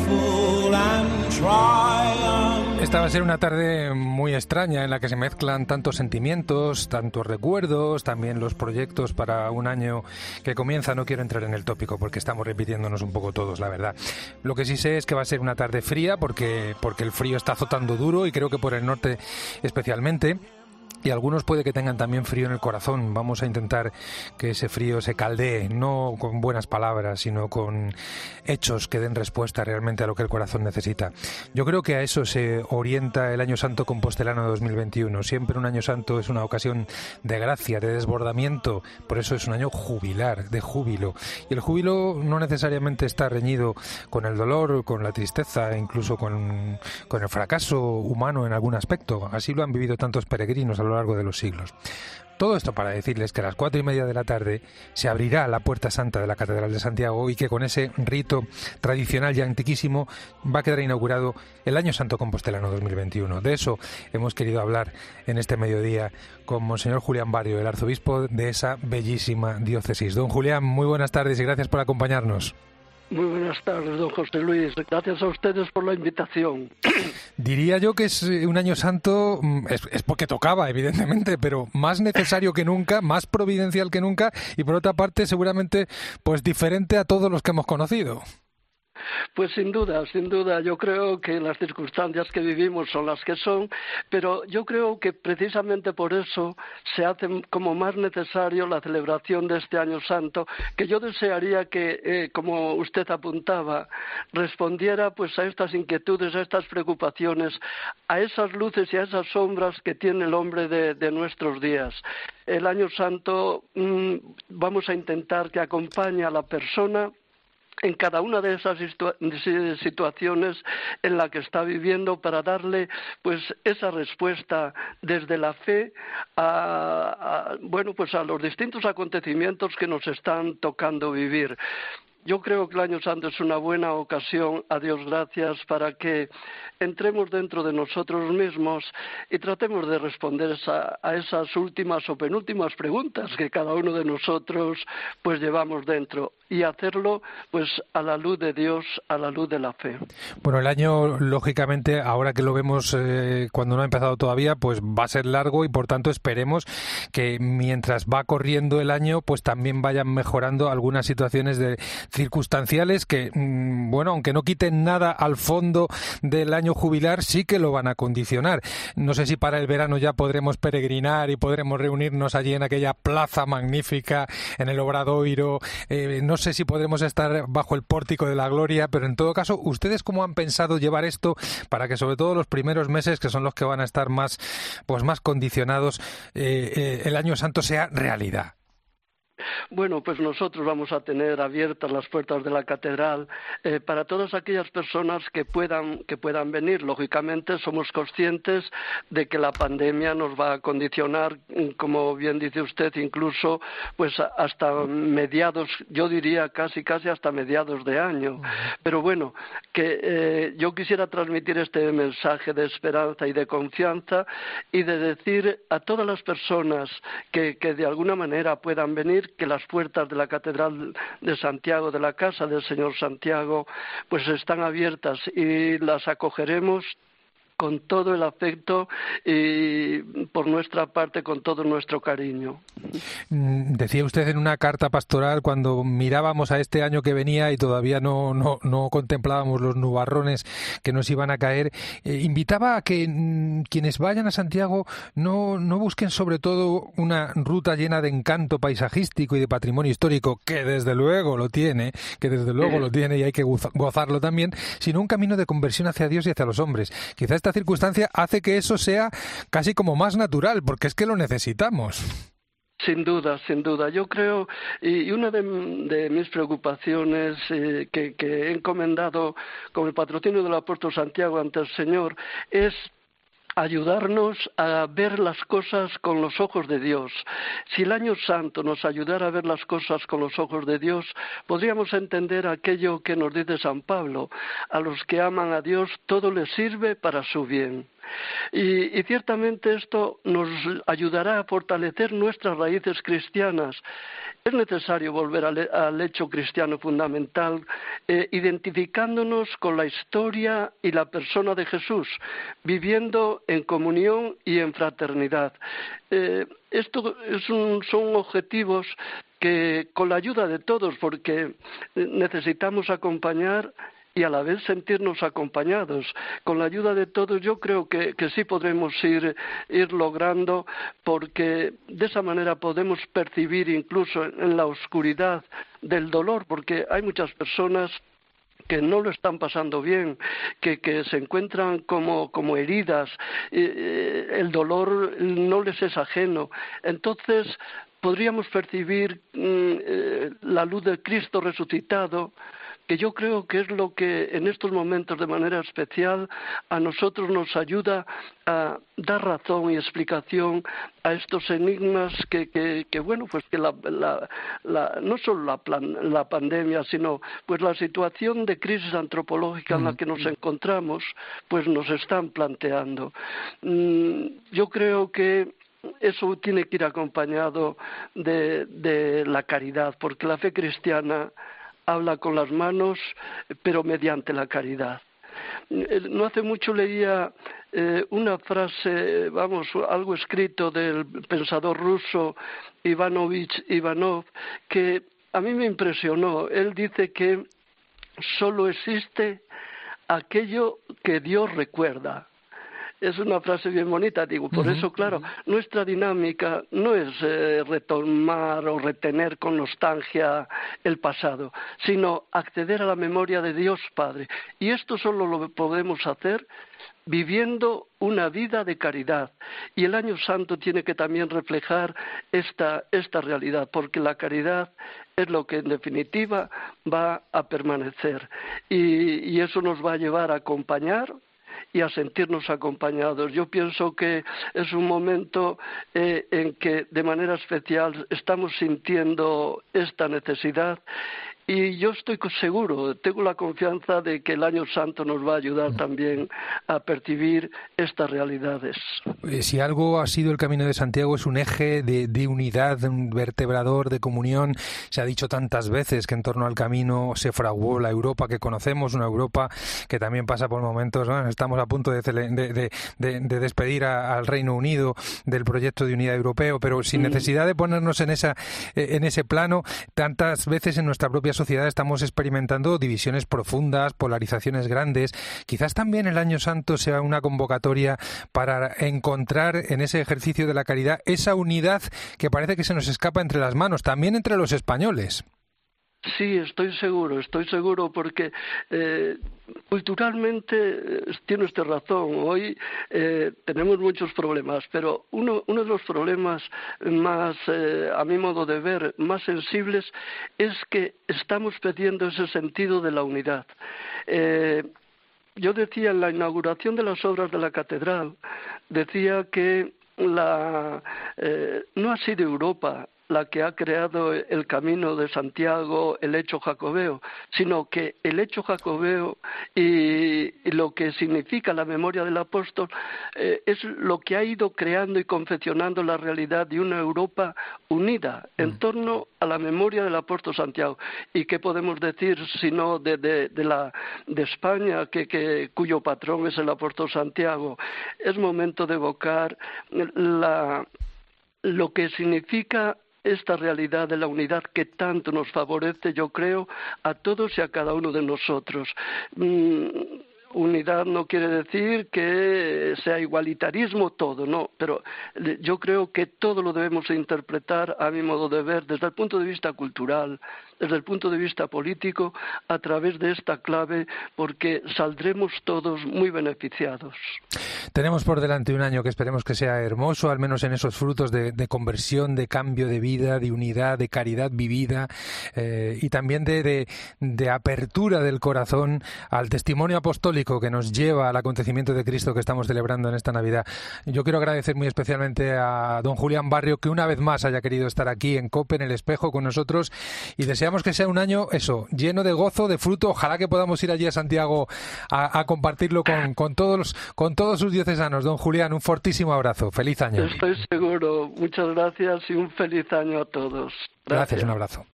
Esta va a ser una tarde muy extraña en la que se mezclan tantos sentimientos, tantos recuerdos, también los proyectos para un año que comienza. No quiero entrar en el tópico porque estamos repitiéndonos un poco todos, la verdad. Lo que sí sé es que va a ser una tarde fría porque el frío está azotando duro y creo que por el norte especialmente. Y algunos puede que tengan también frío en el corazón. Vamos a intentar que ese frío se caldee, no con buenas palabras, sino con hechos que den respuesta realmente a lo que el corazón necesita. Yo creo que a eso se orienta el Año Santo Compostelano 2021. Siempre un Año Santo es una ocasión de gracia, de desbordamiento. Por eso es un año jubilar, de júbilo. Y el júbilo no necesariamente está reñido con el dolor, con la tristeza, incluso con el fracaso humano en algún aspecto. Así lo han vivido tantos peregrinos a lo largo de los siglos. Todo esto para decirles que a las 4:30 de la tarde se abrirá la Puerta Santa de la Catedral de Santiago y que con ese rito tradicional y antiquísimo va a quedar inaugurado el Año Santo Compostelano 2021. De eso hemos querido hablar en este mediodía con Monseñor Julián Barrio, el arzobispo de esa bellísima diócesis. Don Julián, muy buenas tardes y gracias por acompañarnos. Muy buenas tardes, don José Luis. Gracias a ustedes por la invitación. Diría yo que es un año santo, es porque tocaba, evidentemente, pero más necesario que nunca, más providencial que nunca y por otra parte seguramente pues diferente a todos los que hemos conocido. Pues sin duda, yo creo que las circunstancias que vivimos son las que son, pero yo creo que precisamente por eso se hace como más necesario la celebración de este Año Santo, que yo desearía que, como usted apuntaba, respondiera pues a estas inquietudes, a estas preocupaciones, a esas luces y a esas sombras que tiene el hombre de nuestros días. El Año Santo vamos a intentar que acompañe a la persona en cada una de esas situaciones en la que está viviendo para darle pues esa respuesta desde la fe a los distintos acontecimientos que nos están tocando vivir. Yo creo que el Año Santo es una buena ocasión, a Dios gracias, para que entremos dentro de nosotros mismos y tratemos de responder a esas últimas o penúltimas preguntas que cada uno de nosotros pues llevamos dentro y hacerlo pues a la luz de Dios, a la luz de la fe. Bueno, el año, lógicamente, ahora que lo vemos cuando no ha empezado todavía, pues va a ser largo y por tanto esperemos que mientras va corriendo el año, pues también vayan mejorando algunas situaciones circunstanciales que, aunque no quiten nada al fondo del año jubilar, sí que lo van a condicionar. No sé si para el verano ya podremos peregrinar y podremos reunirnos allí en aquella plaza magnífica, en el Obradoiro, no sé si podremos estar bajo el pórtico de la gloria, pero en todo caso, ¿ustedes cómo han pensado llevar esto para que sobre todo los primeros meses, que son los que van a estar más condicionados, el Año Santo sea realidad? Bueno, pues nosotros vamos a tener abiertas las puertas de la catedral para todas aquellas personas que puedan venir. Lógicamente somos conscientes de que la pandemia nos va a condicionar, como bien dice usted, incluso pues hasta mediados, yo diría casi hasta mediados de año. Pero bueno, que yo quisiera transmitir este mensaje de esperanza y de confianza y de decir a todas las personas que de alguna manera puedan venir que las puertas de la Catedral de Santiago, de la Casa del Señor Santiago, pues están abiertas y las acogeremos con todo el afecto y por nuestra parte con todo nuestro cariño. Decía usted en una carta pastoral, cuando mirábamos a este año que venía y todavía no contemplábamos los nubarrones que nos iban a caer, invitaba a que quienes vayan a Santiago no busquen sobre todo una ruta llena de encanto paisajístico y de patrimonio histórico, que desde luego lo tiene y hay que gozarlo también, sino un camino de conversión hacia Dios y hacia los hombres. Quizás esta circunstancia hace que eso sea casi como más natural, porque es que lo necesitamos. Sin duda. Yo creo, y una de mis preocupaciones que he encomendado con el patrocinio del apóstol Santiago ante el Señor es ayudarnos a ver las cosas con los ojos de Dios. Si el Año Santo nos ayudara a ver las cosas con los ojos de Dios, podríamos entender aquello que nos dice San Pablo: a los que aman a Dios todo les sirve para su bien. Y ciertamente esto nos ayudará a fortalecer nuestras raíces cristianas. Es necesario volver al hecho cristiano fundamental, identificándonos con la historia y la persona de Jesús, viviendo en comunión y en fraternidad. Esto son objetivos que, con la ayuda de todos, porque necesitamos acompañar y a la vez sentirnos acompañados. Con la ayuda de todos yo creo que sí podremos ir logrando, porque de esa manera podemos percibir incluso en la oscuridad del dolor, porque hay muchas personas que no lo están pasando bien, que se encuentran como heridas, el dolor no les es ajeno. Entonces podríamos percibir la luz de Cristo resucitado, que yo creo que es lo que en estos momentos de manera especial a nosotros nos ayuda a dar razón y explicación a estos enigmas que bueno, pues que no solo la pandemia, sino pues la situación de crisis antropológica en la que nos encontramos, pues nos están planteando. Yo creo que eso tiene que ir acompañado de la caridad, porque la fe cristiana habla con las manos, pero mediante la caridad. No hace mucho leía una frase, algo escrito del pensador ruso Ivanov, que a mí me impresionó. Él dice que solo existe aquello que Dios recuerda. Es una frase bien bonita, digo, por eso, claro, nuestra dinámica no es retomar o retener con nostalgia el pasado, sino acceder a la memoria de Dios Padre. Y esto solo lo podemos hacer viviendo una vida de caridad. Y el Año Santo tiene que también reflejar esta realidad, porque la caridad es lo que en definitiva va a permanecer. Y eso nos va a llevar a acompañar y a sentirnos acompañados. Yo pienso que es un momento en que de manera especial estamos sintiendo esta necesidad. Y yo estoy seguro, tengo la confianza de que el Año Santo nos va a ayudar también a percibir estas realidades. Si algo ha sido el Camino de Santiago, es un eje de unidad, un vertebrador de comunión. Se ha dicho tantas veces que en torno al camino se fraguó la Europa que conocemos, una Europa que también pasa por momentos, ¿no? Estamos a punto de despedir al Reino Unido del proyecto de unidad europeo, pero sin necesidad de ponernos en ese plano, tantas veces en nuestra propia sociedad estamos experimentando divisiones profundas, polarizaciones grandes. Quizás también el Año Santo sea una convocatoria para encontrar en ese ejercicio de la caridad esa unidad que parece que se nos escapa entre las manos, también entre los españoles. Sí, estoy seguro porque culturalmente tiene usted razón. Hoy tenemos muchos problemas, pero uno de los problemas más, a mi modo de ver, más sensibles es que estamos perdiendo ese sentido de la unidad. Yo decía en la inauguración de las obras de la catedral, decía que no ha sido Europa la que ha creado el Camino de Santiago, el hecho jacobeo, sino que el hecho jacobeo y lo que significa la memoria del apóstol es lo que ha ido creando y confeccionando la realidad de una Europa unida en torno a la memoria del apóstol Santiago. ¿Y qué podemos decir sino de España, cuyo patrón es el apóstol Santiago? Es momento de evocar lo que significa esta realidad de la unidad que tanto nos favorece, yo creo, a todos y a cada uno de nosotros. Unidad no quiere decir que sea igualitarismo todo, no, pero yo creo que todo lo debemos interpretar, a mi modo de ver, desde el punto de vista cultural, desde el punto de vista político, a través de esta clave, porque saldremos todos muy beneficiados. Tenemos por delante un año que esperemos que sea hermoso, al menos en esos frutos de conversión, de cambio de vida, de unidad, de caridad vivida y también de apertura del corazón al testimonio apostólico simbólico que nos lleva al acontecimiento de Cristo que estamos celebrando en esta Navidad. Yo quiero agradecer muy especialmente a don Julián Barrio que una vez más haya querido estar aquí en COPE, en El Espejo, con nosotros, y deseamos que sea un año, lleno de gozo, de fruto. Ojalá que podamos ir allí a Santiago a compartirlo con todos sus diocesanos. Don Julián, un fortísimo abrazo. Feliz año. Estoy seguro. Muchas gracias y un feliz año a todos. Gracias, un abrazo.